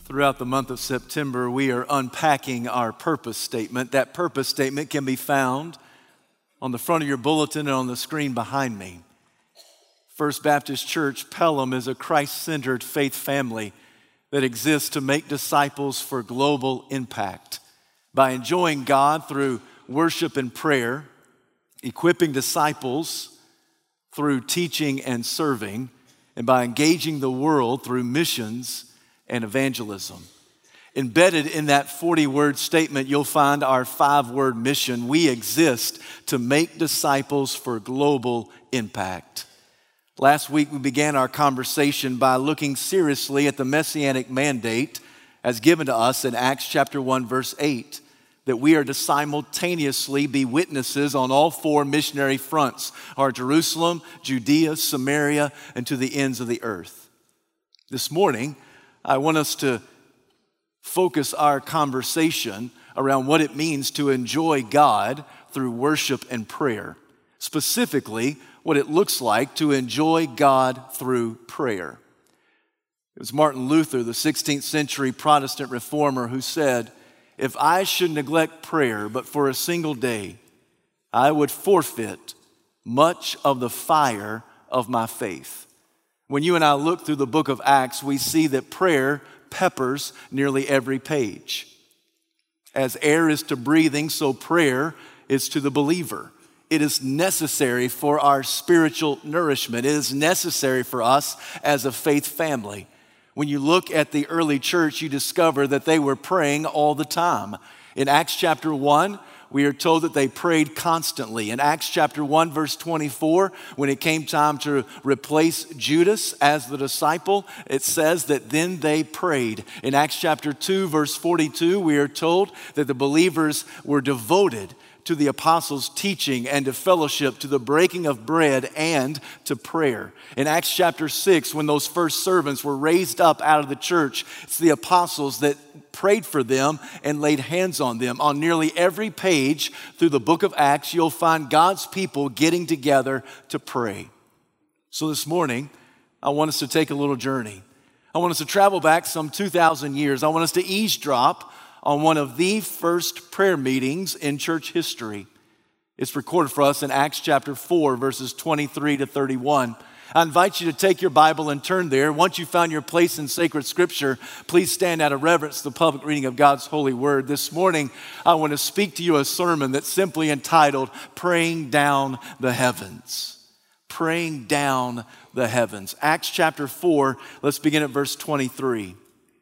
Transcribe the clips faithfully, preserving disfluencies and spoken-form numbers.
Throughout the month of September, we are unpacking our purpose statement. That purpose statement can be found on the front of your bulletin and on the screen behind me. First Baptist Church Pelham is a Christ-centered faith family that exists to make disciples for global impact by enjoying God through worship and prayer, equipping disciples through teaching and serving, and by engaging the world through missions and evangelism. Embedded in that forty-word statement, you'll find our five-word mission. We exist to make disciples for global impact. Last week, we began our conversation by looking seriously at the messianic mandate as given to us in Acts chapter one, verse eight, that we are to simultaneously be witnesses on all four missionary fronts, our Jerusalem, Judea, Samaria, and to the ends of the earth. This morning, I want us to focus our conversation around what it means to enjoy God through worship and prayer. Specifically, what it looks like to enjoy God through prayer. It was Martin Luther, the sixteenth century Protestant reformer, who said, "If I should neglect prayer but for a single day, I would forfeit much of the fire of my faith." When you and I look through the book of Acts, we see that prayer peppers nearly every page. As air is to breathing, so prayer is to the believer. It is necessary for our spiritual nourishment. It is necessary for us as a faith family. When you look at the early church, you discover that they were praying all the time. In Acts chapter one, we are told that they prayed constantly. In Acts chapter one, verse twenty-four, when it came time to replace Judas as the disciple, it says that then they prayed. In Acts chapter two, verse forty-two, we are told that the believers were devoted to the apostles' teaching and to fellowship, to the breaking of bread and to prayer. In Acts chapter six, when those first servants were raised up out of the church, it's the apostles that prayed for them and laid hands on them. On nearly every page through the book of Acts, you'll find God's people getting together to pray. So this morning, I want us to take a little journey. I want us to travel back some two thousand years. I want us to eavesdrop on one of the first prayer meetings in church history. It's recorded for us in Acts chapter four, verses twenty-three to thirty-one. I invite you to take your Bible and turn there. Once you found your place in sacred scripture, please stand out of reverence to the public reading of God's holy word. This morning, I want to speak to you a sermon that's simply entitled, Praying Down the Heavens. Praying Down the Heavens. Acts chapter four, let's begin at verse twenty-three.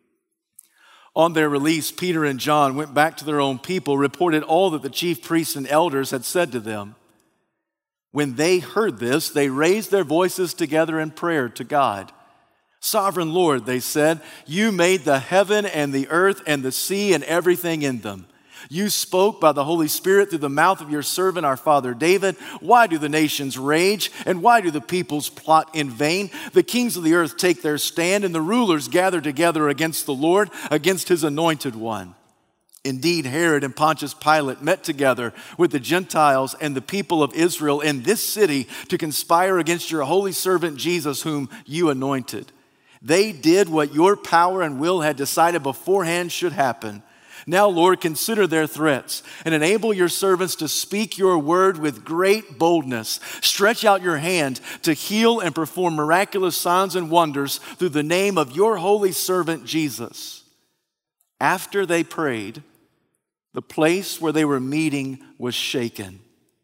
On their release, Peter and John went back to their own people, reported all that the chief priests and elders had said to them. When they heard this, they raised their voices together in prayer to God. "Sovereign Lord," they said, "you made the heaven and the earth and the sea and everything in them. You spoke by the Holy Spirit through the mouth of your servant, our father David. Why do the nations rage, and why do the peoples plot in vain? The kings of the earth take their stand, and the rulers gather together against the Lord, against his anointed one. Indeed, Herod and Pontius Pilate met together with the Gentiles and the people of Israel in this city to conspire against your holy servant Jesus, whom you anointed. They did what your power and will had decided beforehand should happen. Now, Lord, consider their threats and enable your servants to speak your word with great boldness. Stretch out your hand to heal and perform miraculous signs and wonders through the name of your holy servant Jesus." After they prayed, the place where they were meeting was shaken,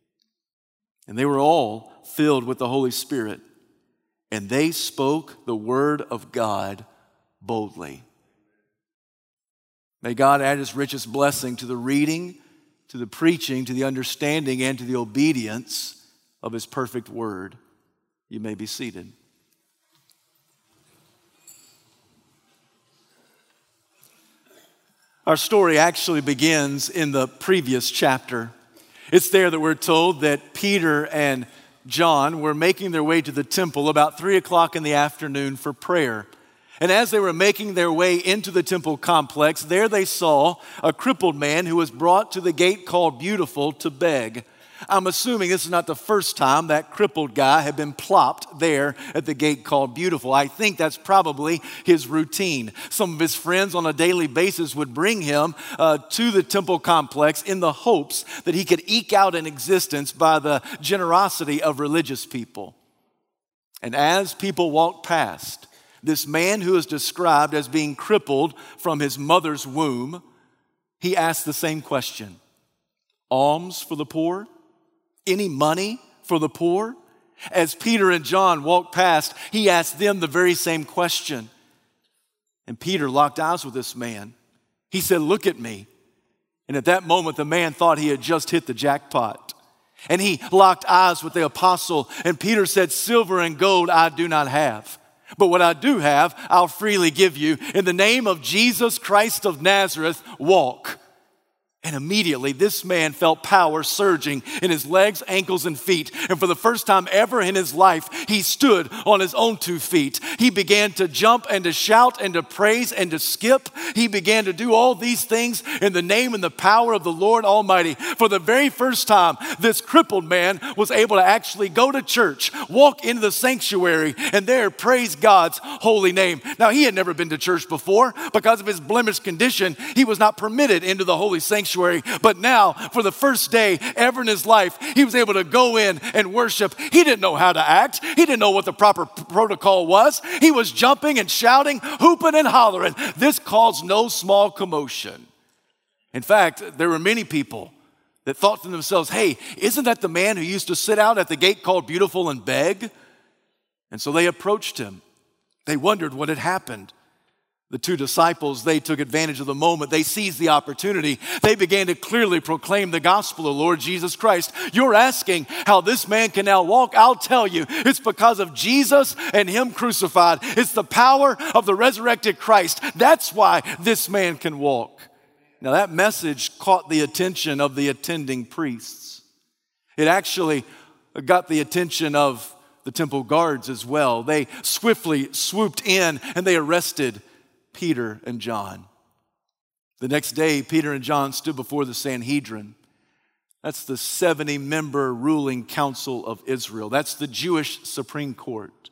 and they were all filled with the Holy Spirit, and they spoke the word of God boldly. May God add his richest blessing to the reading, to the preaching, to the understanding, and to the obedience of his perfect word. You may be seated. Our story actually begins in the previous chapter. It's there that we're told that Peter and John were making their way to the temple about three o'clock in the afternoon for prayer. And as they were making their way into the temple complex, there they saw a crippled man who was brought to the gate called Beautiful to beg. I'm assuming this is not the first time that crippled guy had been plopped there at the gate called Beautiful. I think that's probably his routine. Some of his friends on a daily basis would bring him uh, to the temple complex in the hopes that he could eke out an existence by the generosity of religious people. And as people walked past, this man who is described as being crippled from his mother's womb, he asked the same question. Alms for the poor? Any money for the poor? As Peter and John walked past, he asked them the very same question. And Peter locked eyes with this man. He said, look at me. And at that moment, the man thought he had just hit the jackpot. And he locked eyes with the apostle. And Peter said, silver and gold I do not have. But what I do have, I'll freely give you. In the name of Jesus Christ of Nazareth, walk. And immediately this man felt power surging in his legs, ankles, and feet. And for the first time ever in his life, he stood on his own two feet. He began to jump and to shout and to praise and to skip. He began to do all these things in the name and the power of the Lord Almighty. For the very first time, this crippled man was able to actually go to church, walk into the sanctuary, and there praise God's holy name. Now, he had never been to church before. Because of his blemished condition, he was not permitted into the holy sanctuary. But now, for the first day ever in his life, he was able to go in and worship. He didn't know how to act. He didn't know what the proper protocol was. He was jumping and shouting, hooping and hollering. This caused no small commotion. In fact, there were many people that thought to themselves, hey, isn't that the man who used to sit out at the gate called Beautiful and beg? And so they approached him. They wondered what had happened. The two disciples, they took advantage of the moment. They seized the opportunity. They began to clearly proclaim the gospel of Lord Jesus Christ. You're asking how this man can now walk. I'll tell you, it's because of Jesus and him crucified. It's the power of the resurrected Christ. That's why this man can walk. Now that message caught the attention of the attending priests. It actually got the attention of the temple guards as well. They swiftly swooped in and they arrested Peter and John. The next day, Peter and John stood before the Sanhedrin. That's the seventy-member ruling council of Israel. That's the Jewish Supreme Court.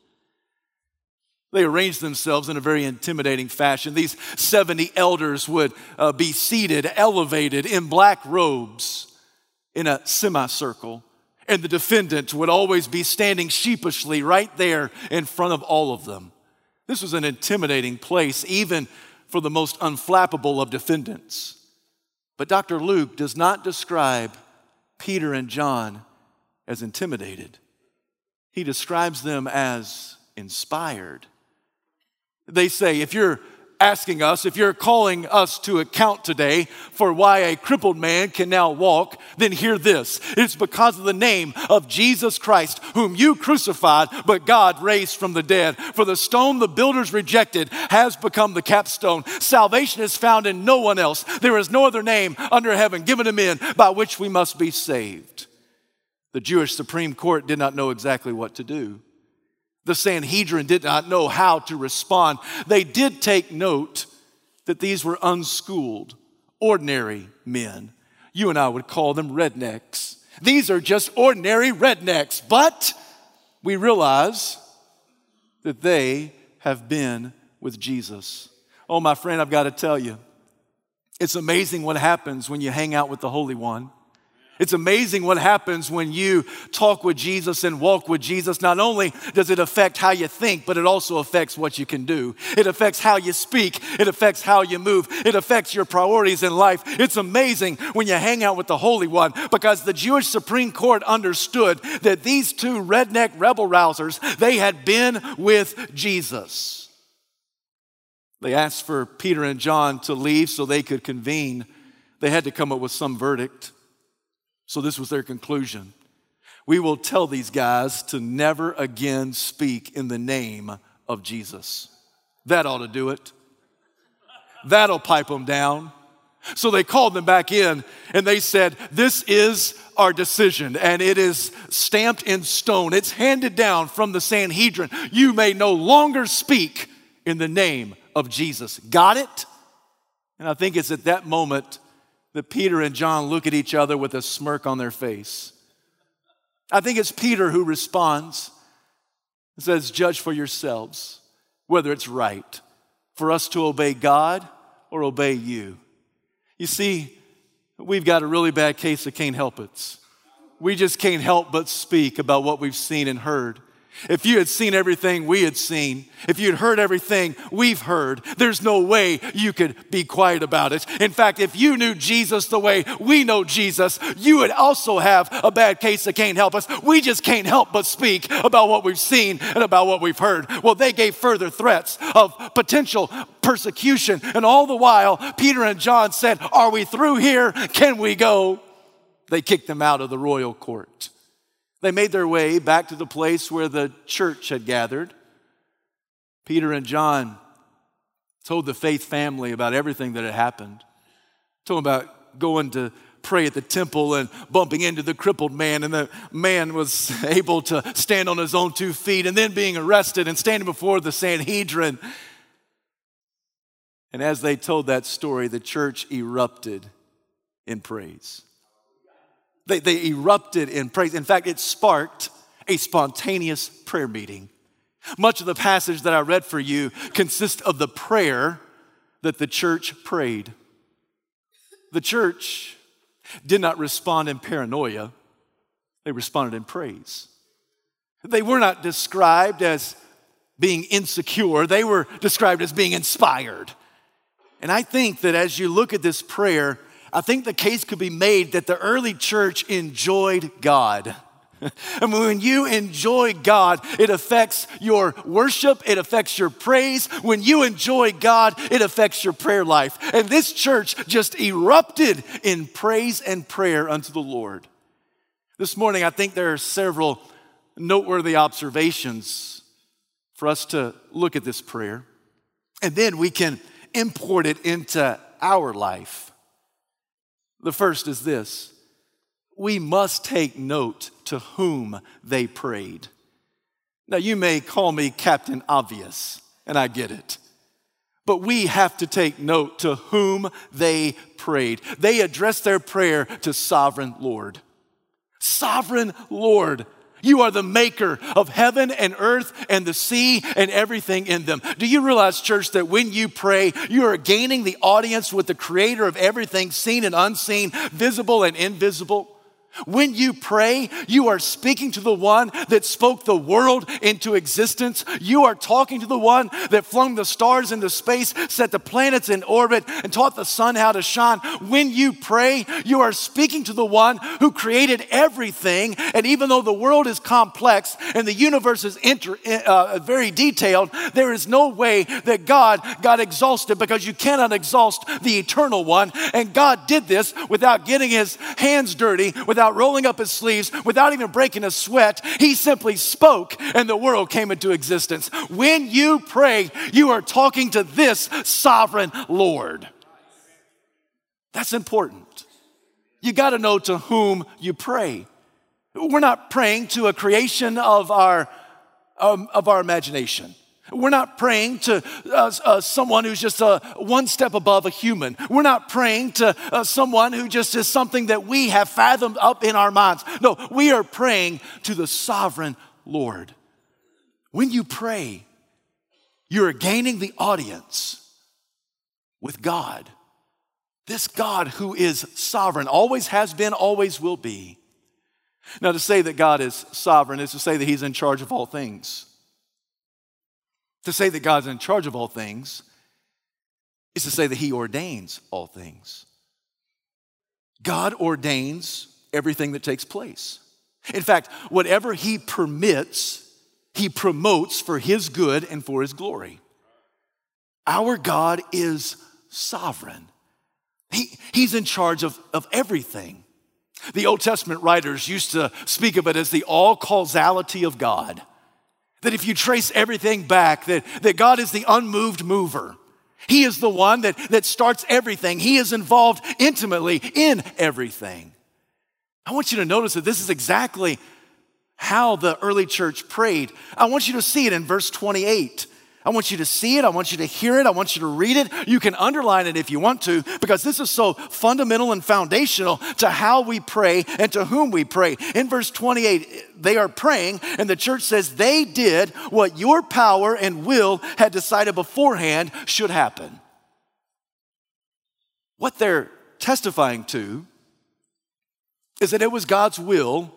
They arranged themselves in a very intimidating fashion. These seventy elders would uh, be seated, elevated in black robes in a semicircle. And the defendant would always be standing sheepishly right there in front of all of them. This was an intimidating place, even for the most unflappable of defendants. But Doctor Luke does not describe Peter and John as intimidated. He describes them as inspired. They say, if you're asking us, if you're calling us to account today for why a crippled man can now walk, then hear this. It's because of the name of Jesus Christ, whom you crucified, but God raised from the dead. For the stone the builders rejected has become the capstone. Salvation is found in no one else. There is no other name under heaven given to men by which we must be saved. The Jewish Supreme Court did not know exactly what to do. The Sanhedrin did not know how to respond. They did take note that these were unschooled, ordinary men. You and I would call them rednecks. These are just ordinary rednecks, but we realize that they have been with Jesus. Oh, my friend, I've got to tell you, it's amazing what happens when you hang out with the Holy One. It's amazing what happens when you talk with Jesus and walk with Jesus. Not only does it affect how you think, but it also affects what you can do. It affects how you speak. It affects how you move. It affects your priorities in life. It's amazing when you hang out with the Holy One, because the Jewish Supreme Court understood that these two redneck rebel rousers, they had been with Jesus. They asked for Peter and John to leave so they could convene. They had to come up with some verdict. So this was their conclusion. We will tell these guys to never again speak in the name of Jesus. That ought to do it. That'll pipe them down. So they called them back in and they said, this is our decision and it is stamped in stone. It's handed down from the Sanhedrin. You may no longer speak in the name of Jesus. Got it? And I think it's at that moment that Peter and John look at each other with a smirk on their face. I think it's Peter who responds and says, judge for yourselves whether it's right for us to obey God or obey you. You see, we've got a really bad case of can't help it. We just can't help but speak about what we've seen and heard. If you had seen everything we had seen, if you had heard everything we've heard, there's no way you could be quiet about it. In fact, if you knew Jesus the way we know Jesus, you would also have a bad case that can't help us. We just can't help but speak about what we've seen and about what we've heard. Well, they gave further threats of potential persecution, and all the while, Peter and John said, are we through here? Can we go? They kicked them out of the royal court. They made their way back to the place where the church had gathered. Peter and John told the faith family about everything that had happened. Told them about going to pray at the temple and bumping into the crippled man, and the man was able to stand on his own two feet, and then being arrested and standing before the Sanhedrin. And as they told that story, the church erupted in praise. They, they erupted in praise. In fact, it sparked a spontaneous prayer meeting. Much of the passage that I read for you consists of the prayer that the church prayed. The church did not respond in paranoia. They responded in praise. They were not described as being insecure. They were described as being inspired. And I think that as you look at this prayer, I think the case could be made that the early church enjoyed God. And when you enjoy God, it affects your worship, it affects your praise. When you enjoy God, it affects your prayer life. And this church just erupted in praise and prayer unto the Lord. This morning, I think there are several noteworthy observations for us to look at this prayer. And then we can import it into our life. The first is this: we must take note to whom they prayed. Now, you may call me Captain Obvious, and I get it. But we have to take note to whom they prayed. They addressed their prayer to Sovereign Lord. Sovereign Lord. You are the maker of heaven and earth and the sea and everything in them. Do you realize, church, that when you pray, you are gaining the audience with the creator of everything seen and unseen, visible and invisible? When you pray, you are speaking to the one that spoke the world into existence. You are talking to the one that flung the stars into space, set the planets in orbit, and taught the sun how to shine. When you pray, you are speaking to the one who created everything. And even though the world is complex and the universe is inter, uh, very detailed, there is no way that God got exhausted, because you cannot exhaust the eternal one. And God did this without getting his hands dirty, without Without rolling up his sleeves, without even breaking a sweat. He simply spoke and the world came into existence. When you pray, you are talking to this sovereign Lord. That's important. You got to know to whom you pray. We're not praying to a creation of our, um, of our imagination. We're not praying to uh, uh, someone who's just uh, one step above a human. We're not praying to uh, someone who just is something that we have fathomed up in our minds. No, we are praying to the sovereign Lord. When you pray, you're gaining the audience with God. This God who is sovereign, always has been, always will be. Now, to say that God is sovereign is to say that he's in charge of all things. To say that God's in charge of all things is to say that he ordains all things. God ordains everything that takes place. In fact, whatever he permits, he promotes for his good and for his glory. Our God is sovereign. He, he's in charge of, of everything. The Old Testament writers used to speak of it as the all-causality of God. That if you trace everything back, that, that God is the unmoved mover. He is the one that, that starts everything. He is involved intimately in everything. I want you to notice that this is exactly how the early church prayed. I want you to see it in verse twenty-eight. I want you to see it. I want you to hear it. I want you to read it. You can underline it if you want to, because this is so fundamental and foundational to how we pray and to whom we pray. In verse twenty-eight, they are praying, and the church says they did what your power and will had decided beforehand should happen. What they're testifying to is that it was God's will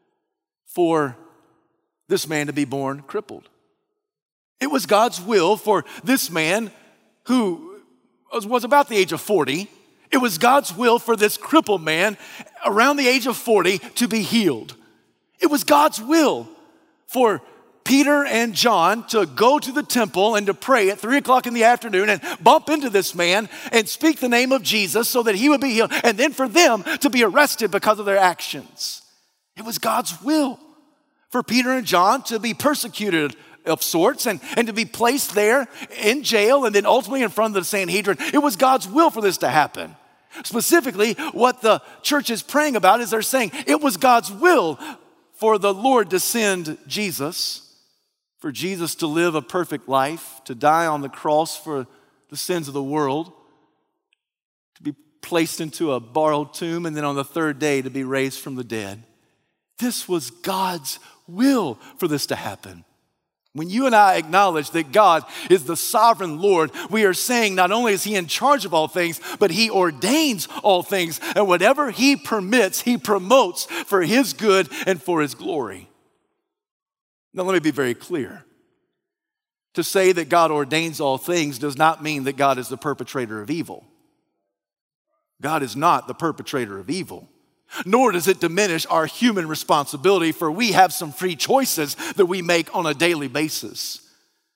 for this man to be born crippled. It was God's will for this man who was about the age of forty. It was God's will for this crippled man around the age of forty to be healed. It was God's will for Peter and John to go to the temple and to pray at three o'clock in the afternoon and bump into this man and speak the name of Jesus so that he would be healed, and then for them to be arrested because of their actions. It was God's will for Peter and John to be persecuted of sorts and, and to be placed there in jail and then ultimately in front of the Sanhedrin. It was God's will for this to happen. Specifically, what the church is praying about is they're saying it was God's will for the Lord to send Jesus, for Jesus to live a perfect life, to die on the cross for the sins of the world, to be placed into a borrowed tomb, and then on the third day to be raised from the dead. This was God's will for this to happen. When you and I acknowledge that God is the sovereign Lord, we are saying not only is he in charge of all things, but he ordains all things. And whatever he permits, he promotes for his good and for his glory. Now let me be very clear. To say that God ordains all things does not mean that God is the perpetrator of evil. God is not the perpetrator of evil. Nor does it diminish our human responsibility, for we have some free choices that we make on a daily basis.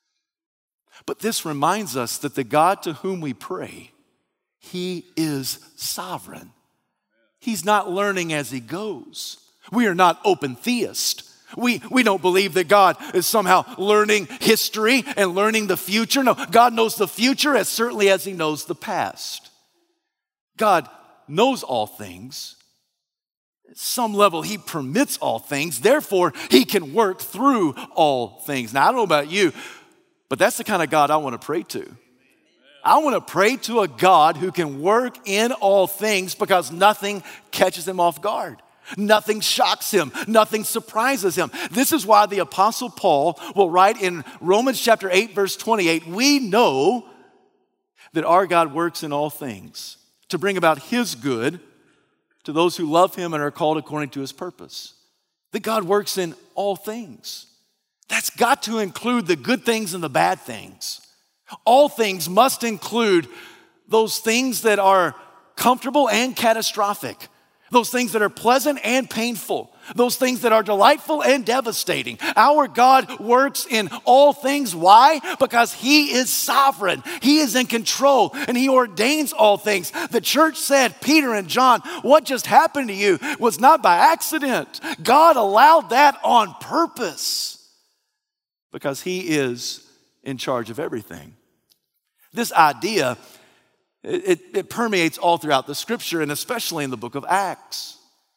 But this reminds us that the God to whom we pray, he is sovereign. He's not learning as he goes. We are not open theists. We, we don't believe that God is somehow learning history and learning the future. No, God knows the future as certainly as he knows the past. God knows all things. At some level, he permits all things. Therefore, he can work through all things. Now, I don't know about you, but that's the kind of God I want to pray to. I want to pray to a God who can work in all things because nothing catches him off guard. Nothing shocks him. Nothing surprises him. This is why the Apostle Paul will write in Romans chapter eight, verse twenty-eight, we know that our God works in all things to bring about his good to those who love him and are called according to his purpose. That God works in all things. That's got to include the good things and the bad things. All things must include those things that are comfortable and catastrophic. Those things that are pleasant and painful. Those things that are delightful and devastating. Our God works in all things. Why? Because he is sovereign. He is in control and he ordains all things. The church said, Peter and John, what just happened to you was not by accident. God allowed that on purpose because he is in charge of everything. This idea It, it permeates all throughout the scripture and especially in the book of Acts.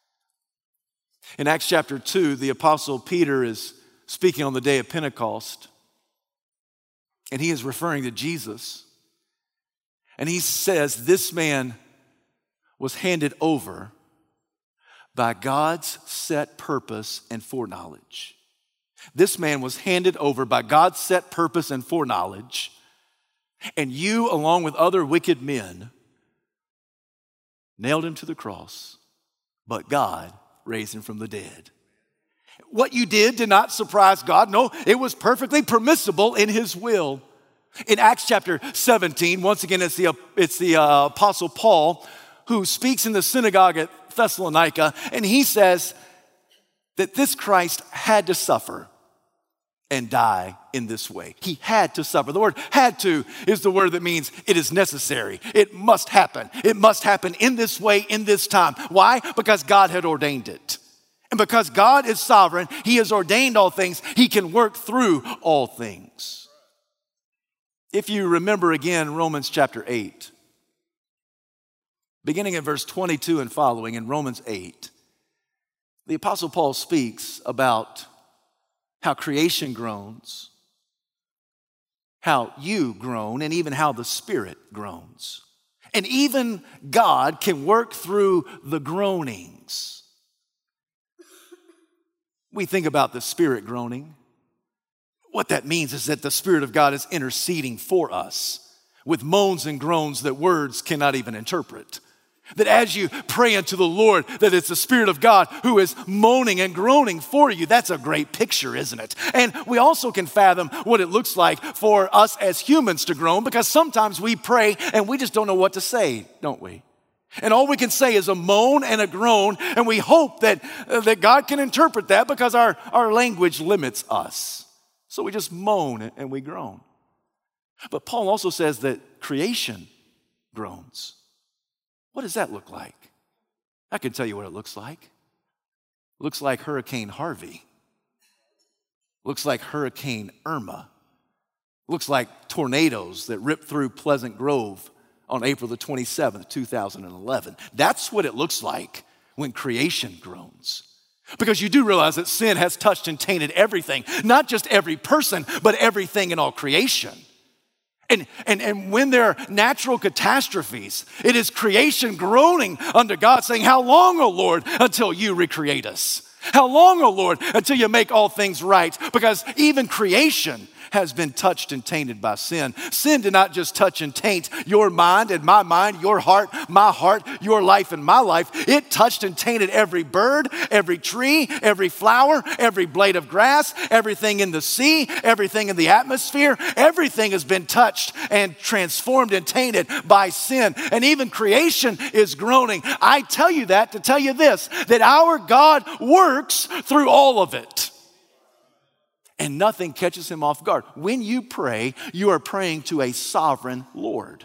In Acts chapter two, the apostle Peter is speaking on the day of Pentecost and he is referring to Jesus. And he says this man was handed over by God's set purpose and foreknowledge. This man was handed over by God's set purpose and foreknowledge. And you, along with other wicked men, nailed him to the cross, but God raised him from the dead. What you did did not surprise God. No, it was perfectly permissible in his will. In Acts chapter seventeen, once again, it's the, it's the uh, Apostle Paul who speaks in the synagogue at Thessalonica, and he says that this Christ had to suffer and die in this way. He had to suffer. The word had to is the word that means it is necessary. It must happen. It must happen in this way, in this time. Why? Because God had ordained it. And because God is sovereign, he has ordained all things. He can work through all things. If you remember again Romans chapter eight, beginning at verse twenty-two and following in Romans eight, the Apostle Paul speaks about how creation groans how you groan and even how the Spirit groans. And even God can work through the groanings. We think about the Spirit groaning. What that means is that the Spirit of God is interceding for us with moans and groans that words cannot even interpret. That as you pray unto the Lord, that it's the Spirit of God who is moaning and groaning for you. That's a great picture, isn't it? And we also can fathom what it looks like for us as humans to groan, because sometimes we pray and we just don't know what to say, don't we? And all we can say is a moan and a groan, and we hope that, uh, that God can interpret that because our, our language limits us. So we just moan and we groan. But Paul also says that creation groans. What does that look like? I can tell you what it looks like. It looks like Hurricane Harvey. It looks like Hurricane Irma. It looks like tornadoes that ripped through Pleasant Grove on April the twenty-seventh, two thousand eleven. That's what it looks like when creation groans. Because you do realize that sin has touched and tainted everything, not just every person, but everything in all creation. And, and, and when there are natural catastrophes, it is creation groaning unto God, saying, how long, O Lord, until you recreate us? How long, O Lord, until you make all things right? Because even creation has been touched and tainted by sin. Sin did not just touch and taint your mind and my mind, your heart, my heart, your life and my life. It touched and tainted every bird, every tree, every flower, every blade of grass, everything in the sea, everything in the atmosphere. Everything has been touched and transformed and tainted by sin. And even creation is groaning. I tell you that to tell you this, that our God works through all of it. And nothing catches him off guard. When you pray, you are praying to a sovereign Lord.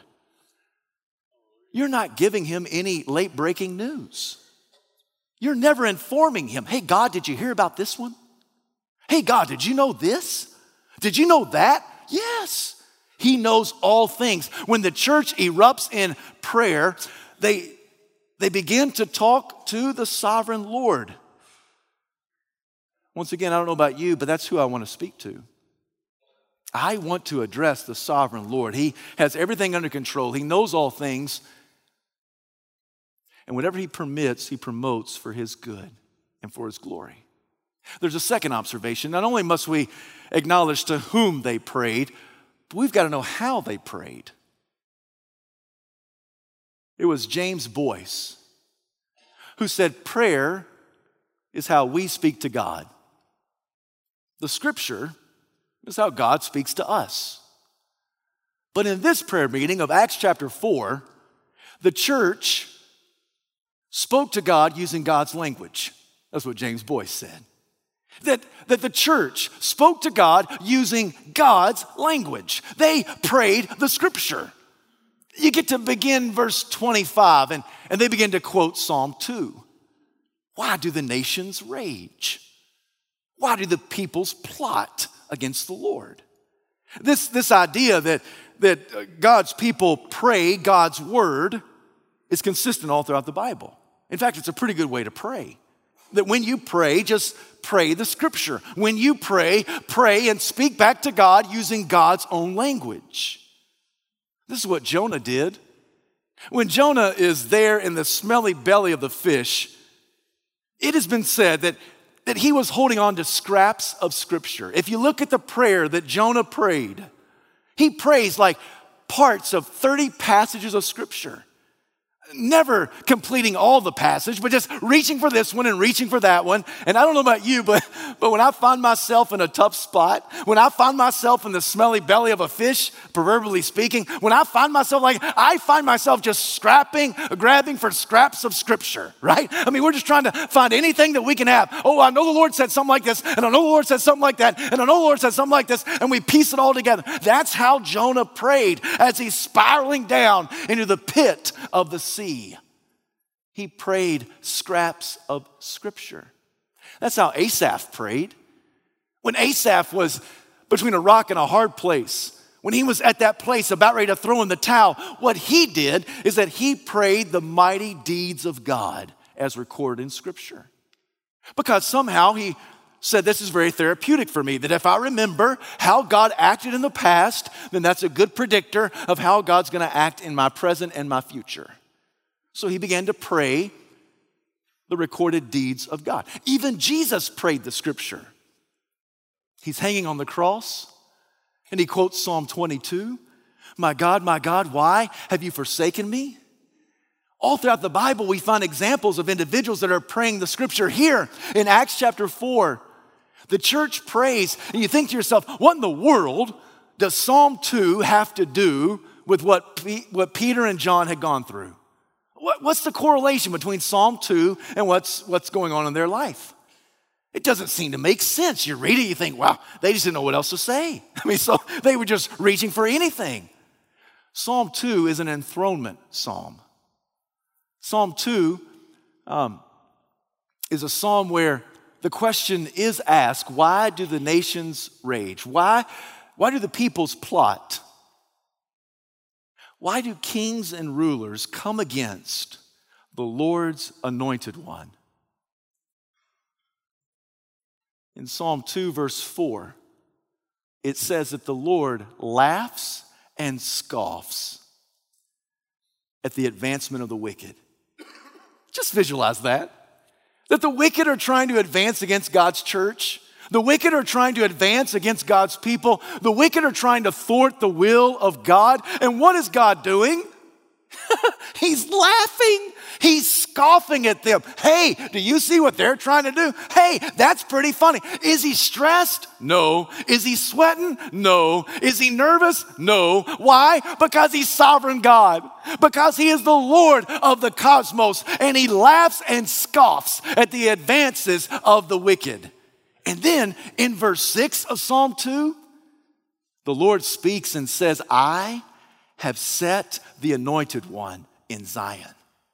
You're not giving him any late-breaking news. You're never informing him, hey, God, did you hear about this one? Hey, God, did you know this? Did you know that? Yes. He knows all things. When the church erupts in prayer, they, they begin to talk to the sovereign Lord. Once again, I don't know about you, but that's who I want to speak to. I want to address the sovereign Lord. He has everything under control. He knows all things. And whatever he permits, he promotes for his good and for his glory. There's a second observation. Not only must we acknowledge to whom they prayed, but we've got to know how they prayed. It was James Boyce who said, prayer is how we speak to God. The scripture is how God speaks to us. But in this prayer meeting of Acts chapter four, the church spoke to God using God's language. That's what James Boyce said. That, that the church spoke to God using God's language. They prayed the scripture. You get to begin verse twenty-five, and, and they begin to quote Psalm two. Why do the nations rage? Why do the peoples plot against the Lord? This, this idea that, that God's people pray God's word is consistent all throughout the Bible. In fact, it's a pretty good way to pray. That when you pray, just pray the scripture. When you pray, pray and speak back to God using God's own language. This is what Jonah did. When Jonah is there in the smelly belly of the fish, it has been said that, that he was holding on to scraps of scripture. If you look at the prayer that Jonah prayed, he prays like parts of thirty passages of scripture. Never completing all the passage, but just reaching for this one and reaching for that one. And I don't know about you, but, but when I find myself in a tough spot, when I find myself in the smelly belly of a fish, proverbially speaking, when I find myself like, I find myself just scrapping, grabbing for scraps of scripture, right? I mean, we're just trying to find anything that we can have. Oh, I know the Lord said something like this, and I know the Lord said something like that, and I know the Lord said something like this, and we piece it all together. That's how Jonah prayed as he's spiraling down into the pit of the sea. See, he prayed scraps of scripture. That's how Asaph prayed. When Asaph was between a rock and a hard place, when he was at that place about ready to throw in the towel, what he did is that he prayed the mighty deeds of God as recorded in scripture. Because somehow he said this is very therapeutic for me, that if I remember how God acted in the past, then that's a good predictor of how God's gonna act in my present and my future. So he began to pray the recorded deeds of God. Even Jesus prayed the scripture. He's hanging on the cross and he quotes Psalm twenty-two. My God, my God, why have you forsaken me? All throughout the Bible, we find examples of individuals that are praying the scripture. Here in Acts chapter four, the church prays, and you think to yourself, what in the world does Psalm two have to do with what, P- what Peter and John had gone through? What, what's the correlation between Psalm two and what's, what's going on in their life? It doesn't seem to make sense. You read it, you think, wow, they just didn't know what else to say. I mean, so they were just reaching for anything. Psalm two is an enthronement psalm. Psalm two um, is a psalm where the question is asked, why do the nations rage? Why, why do the peoples plot? Why do kings and rulers come against the Lord's anointed one? In Psalm two, verse four, it says that the Lord laughs and scoffs at the advancement of the wicked. Just visualize that. That the wicked are trying to advance against God's church. The wicked are trying to advance against God's people. The wicked are trying to thwart the will of God. And what is God doing? He's laughing. He's scoffing at them. Hey, do you see what they're trying to do? Hey, that's pretty funny. Is he stressed? No. Is he sweating? No. Is he nervous? No. Why? Because he's sovereign God. Because he is the Lord of the cosmos. And he laughs and scoffs at the advances of the wicked. And then in verse six of Psalm two, the Lord speaks and says, I have set the anointed one in Zion.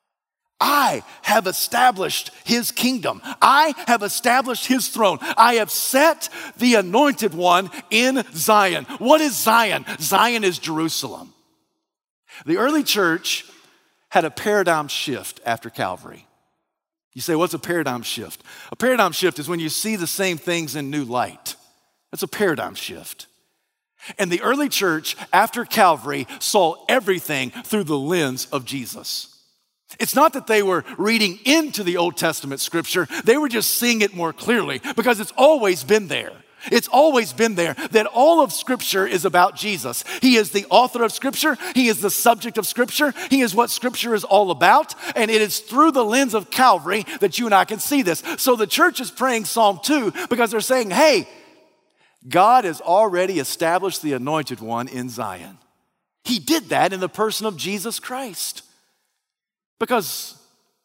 I have established his kingdom. I have established his throne. I have set the anointed one in Zion. What is Zion? Zion is Jerusalem. The early church had a paradigm shift after Calvary. You say, what's a paradigm shift? A paradigm shift is when you see the same things in new light. That's a paradigm shift. And the early church, after Calvary, saw everything through the lens of Jesus. It's not that they were reading into the Old Testament scripture, they were just seeing it more clearly because it's always been there. It's always been there that all of scripture is about Jesus. He is the author of scripture. He is the subject of scripture. He is what scripture is all about. And it is through the lens of Calvary that you and I can see this. So the church is praying Psalm two because they're saying, hey, God has already established the anointed one in Zion. He did that in the person of Jesus Christ. Because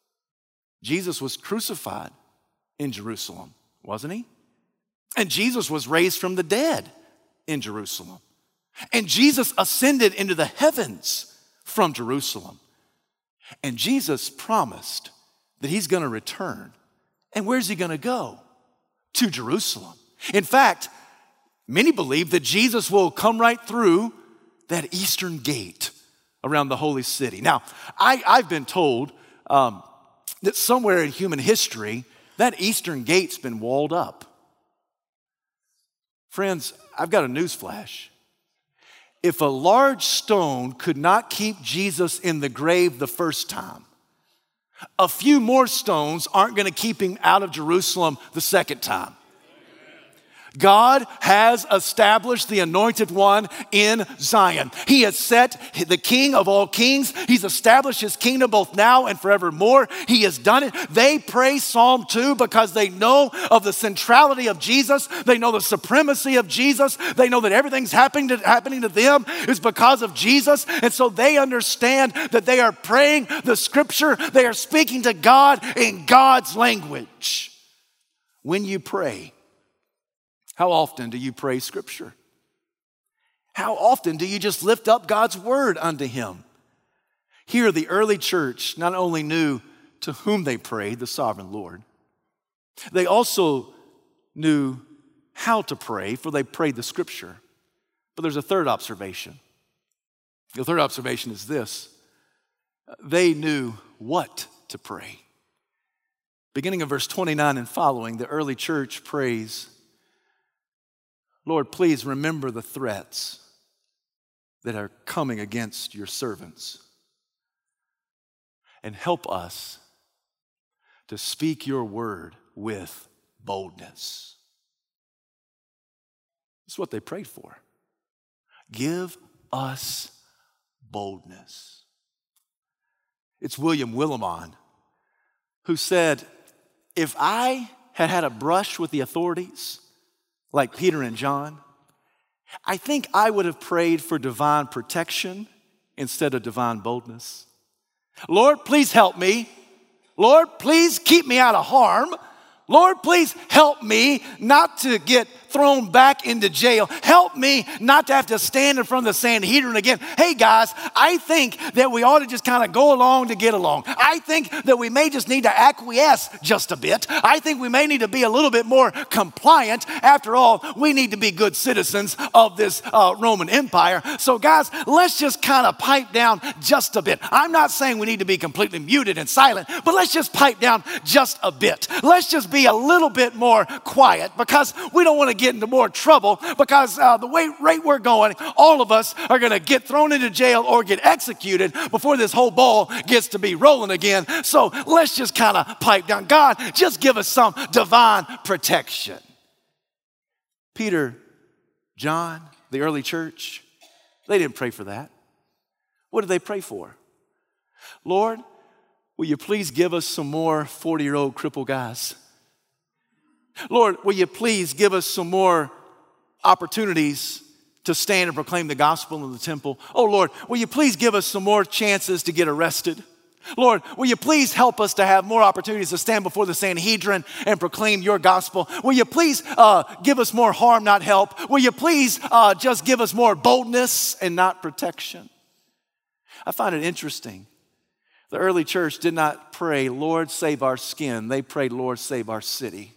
Jesus was crucified in Jerusalem, wasn't he? And Jesus was raised from the dead in Jerusalem. And Jesus ascended into the heavens from Jerusalem. And Jesus promised that he's going to return. And where's he going to go? To Jerusalem. In fact, many believe that Jesus will come right through that eastern gate around the holy city. Now, I, I've been told um, that somewhere in human history, that eastern gate's been walled up. Friends, I've got a news flash. If a large stone could not keep Jesus in the grave the first time, a few more stones aren't going to keep him out of Jerusalem the second time. God has established the anointed one in Zion. He has set the King of all kings. He's established his kingdom both now and forevermore. He has done it. They pray Psalm two because they know of the centrality of Jesus. They know the supremacy of Jesus. They know that everything's happening to, happening to them is because of Jesus. And so they understand that they are praying the scripture. They are speaking to God in God's language. When you pray, how often do you pray scripture? How often do you just lift up God's word unto him? Here, the early church not only knew to whom they prayed, the sovereign Lord, they also knew how to pray, for they prayed the scripture. But there's a third observation. The third observation is this: they knew what to pray. Beginning of verse twenty-nine and following, the early church prays, Lord, please remember the threats that are coming against your servants and help us to speak your word with boldness. That's what they prayed for. Give us boldness. It's William Willimon who said, if I had had a brush with the authorities like Peter and John, I think I would have prayed for divine protection instead of divine boldness. Lord, please help me. Lord, please keep me out of harm. Lord, please help me not to get thrown back into jail. Help me not to have to stand in front of the Sanhedrin again. Hey guys, I think that we ought to just kind of go along to get along. I think that we may just need to acquiesce just a bit. I think we may need to be a little bit more compliant. After all, we need to be good citizens of this uh, Roman Empire. So guys, let's just kind of pipe down just a bit. I'm not saying we need to be completely muted and silent, but let's just pipe down just a bit. Let's just be a little bit more quiet because we don't want to get into more trouble because uh, the way rate we're going, all of us are going to get thrown into jail or get executed before this whole ball gets to be rolling again. So let's just kind of pipe down. God, just give us some divine protection. Peter, John, the early church, they didn't pray for that. What did they pray for? Lord, will you please give us some more forty-year-old crippled guys? Lord, will you please give us some more opportunities to stand and proclaim the gospel in the temple? Oh, Lord, will you please give us some more chances to get arrested? Lord, will you please help us to have more opportunities to stand before the Sanhedrin and proclaim your gospel? Will you please uh, give us more harm, not help? Will you please uh, just give us more boldness and not protection? I find it interesting. The early church did not pray, Lord, save our skin. They prayed, Lord, save our city.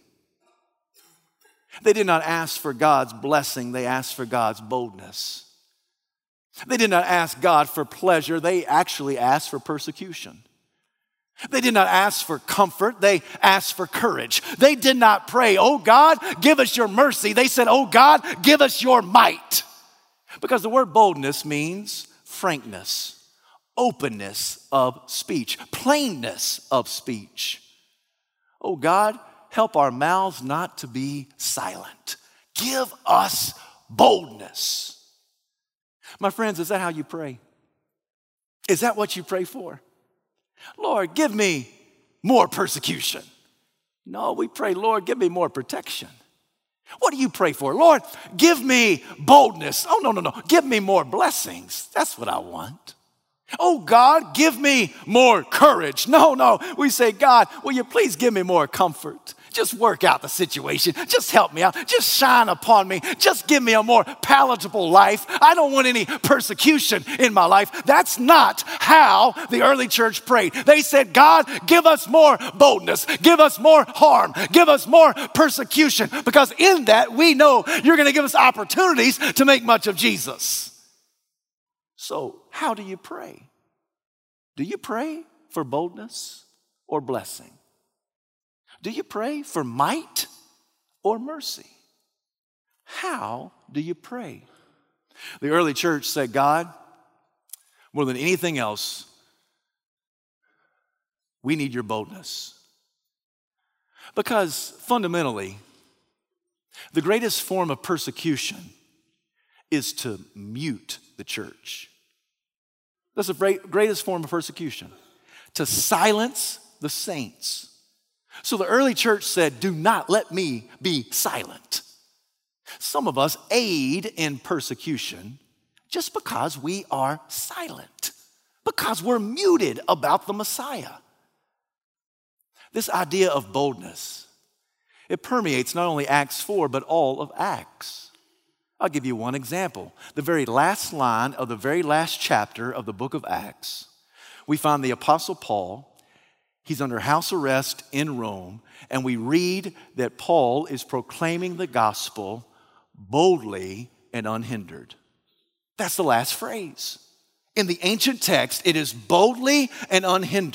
They did not ask for God's blessing. They asked for God's boldness. They did not ask God for pleasure. They actually asked for persecution. They did not ask for comfort. They asked for courage. They did not pray, oh God, give us your mercy. They said, oh God, give us your might. Because the word boldness means frankness, openness of speech, plainness of speech. Oh God, help our mouths not to be silent. Give us boldness. My friends, is that how you pray? Is that what you pray for? Lord, give me more persecution. No, we pray, Lord, give me more protection. What do you pray for? Lord, give me boldness. Oh, no, no, no. Give me more blessings. That's what I want. Oh, God, give me more courage. No, no. We say, God, will you please give me more comfort? Just work out the situation. Just help me out. Just shine upon me. Just give me a more palatable life. I don't want any persecution in my life. That's not how the early church prayed. They said, God, give us more boldness. Give us more harm. Give us more persecution. Because in that, we know you're going to give us opportunities to make much of Jesus. So how do you pray? Do you pray for boldness or blessing? Do you pray for might or mercy? How do you pray? The early church said, God, more than anything else, we need your boldness. Because fundamentally, the greatest form of persecution is to mute the church. That's the greatest form of persecution, to silence the saints. So the early church said, do not let me be silent. Some of us aid in persecution just because we are silent, because we're muted about the Messiah. This idea of boldness, it permeates not only Acts four, but all of Acts. I'll give you one example. The very last line of the very last chapter of the book of Acts, we find the Apostle Paul. He's under house arrest in Rome, and we read that Paul is proclaiming the gospel boldly and unhindered. That's the last phrase. In the ancient text, it is boldly and unhindered.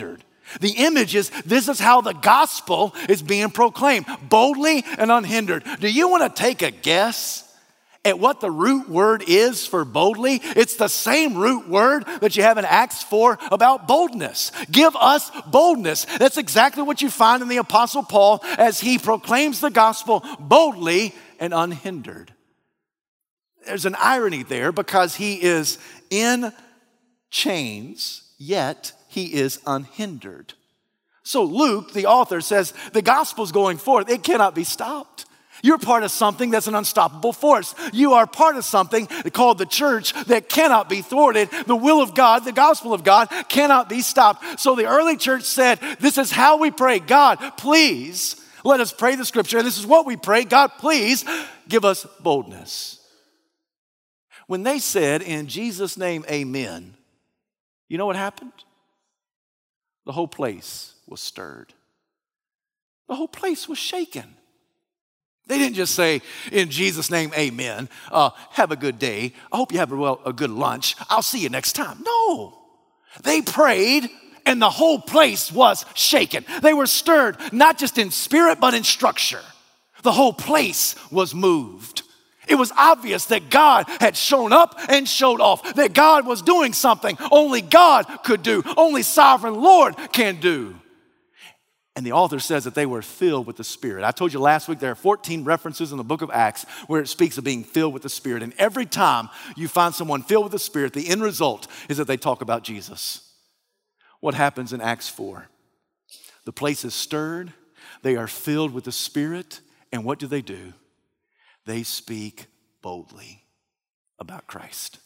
The image is, this is how the gospel is being proclaimed, boldly and unhindered. Do you want to take a guess at what the root word is for boldly? It's the same root word that you have in Acts four about boldness. Give us boldness. That's exactly what you find in the Apostle Paul as he proclaims the gospel boldly and unhindered. There's an irony there because he is in chains, yet he is unhindered. So Luke, the author, says the gospel's going forth. It cannot be stopped. You're part of something that's an unstoppable force. You are part of something called the church that cannot be thwarted. The will of God, the gospel of God, cannot be stopped. So the early church said, this is how we pray. God, please let us pray the scripture. And this is what we pray. God, please give us boldness. When they said, in Jesus' name, amen, you know what happened? The whole place was stirred. The whole place was shaken. They didn't just say, in Jesus' name, amen. Uh, have a good day. I hope you have a, well, a good lunch. I'll see you next time. No. They prayed, and the whole place was shaken. They were stirred, not just in spirit, but in structure. The whole place was moved. It was obvious that God had shown up and showed off, that God was doing something only God could do, only sovereign Lord can do. And the author says that they were filled with the Spirit. I told you last week there are fourteen references in the book of Acts where it speaks of being filled with the Spirit. And every time you find someone filled with the Spirit, the end result is that they talk about Jesus. What happens in Acts four? The place is stirred, they are filled with the Spirit, and what do they do? They speak boldly about Christ.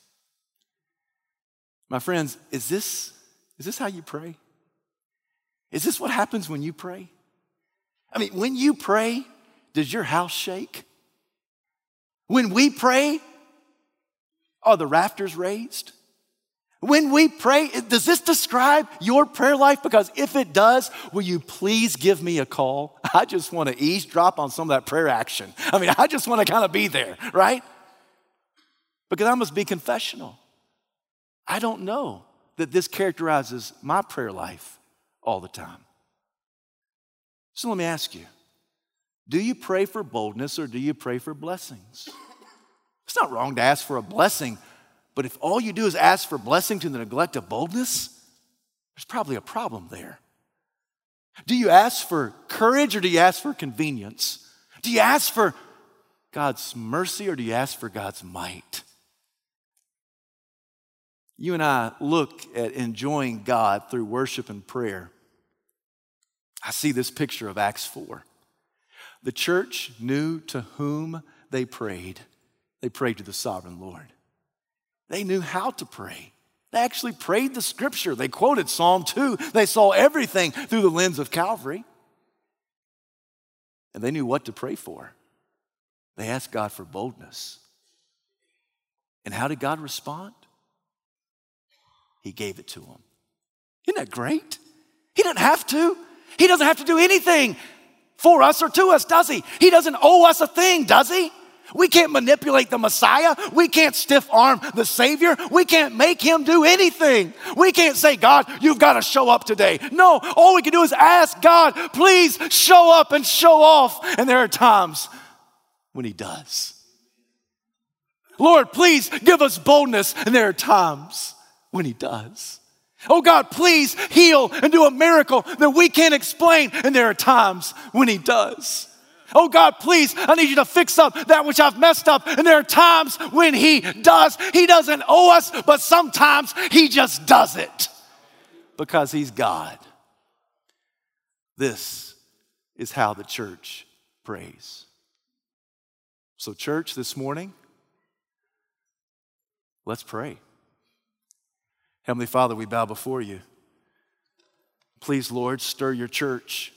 My friends, is this, is this how you pray? Is this what happens when you pray? I mean, when you pray, does your house shake? When we pray, are the rafters raised? When we pray, does this describe your prayer life? Because if it does, will you please give me a call? I just want to eavesdrop on some of that prayer action. I mean, I just want to kind of be there, right? Because I must be confessional. I don't know that this characterizes my prayer life all the time. So let me ask you, do you pray for boldness or do you pray for blessings? It's not wrong to ask for a blessing, but if all you do is ask for blessing to the neglect of boldness, there's probably a problem there. Do you ask for courage or do you ask for convenience? Do you ask for God's mercy or do you ask for God's might? You and I look at enjoying God through worship and prayer. I see this picture of Acts four. The church knew to whom they prayed. They prayed to the sovereign Lord. They knew how to pray. They actually prayed the scripture. They quoted Psalm two. They saw everything through the lens of Calvary. And they knew what to pray for. They asked God for boldness. And how did God respond? He gave it to them. Isn't that great? He didn't have to. He doesn't have to do anything for us or to us, does he? He doesn't owe us a thing, does he? We can't manipulate the Messiah. We can't stiff arm the Savior. We can't make him do anything. We can't say, God, you've got to show up today. No, all we can do is ask God, please show up and show off. And there are times when he does. Lord, please give us boldness. And there are times when he does. Oh God, please heal and do a miracle that we can't explain. And there are times when he does. Oh God, please, I need you to fix up that which I've messed up. And there are times when he does. He doesn't owe us, but sometimes he just does it because he's God. This is how the church prays. So church, this morning, let's pray. Heavenly Father, we bow before you. Please, Lord, stir your church.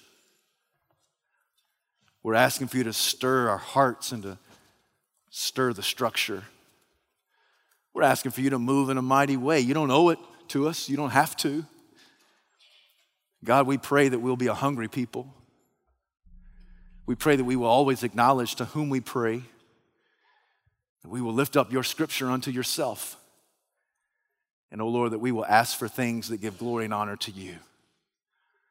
We're asking for you to stir our hearts and to stir the structure. We're asking for you to move in a mighty way. You don't owe it to us. You don't have to. God, we pray that we'll be a hungry people. We pray that we will always acknowledge to whom we pray. That we will lift up your scripture unto yourself. And, oh Lord, that we will ask for things that give glory and honor to you.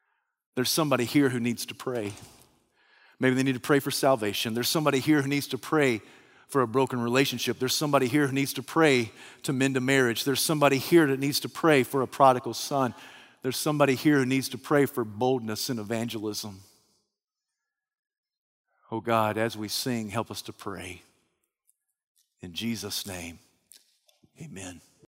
There's somebody here who needs to pray. Maybe they need to pray for salvation. There's somebody here who needs to pray for a broken relationship. There's somebody here who needs to pray to mend a marriage. There's somebody here that needs to pray for a prodigal son. There's somebody here who needs to pray for boldness in evangelism. Oh God, as we sing, help us to pray. In Jesus' name, amen.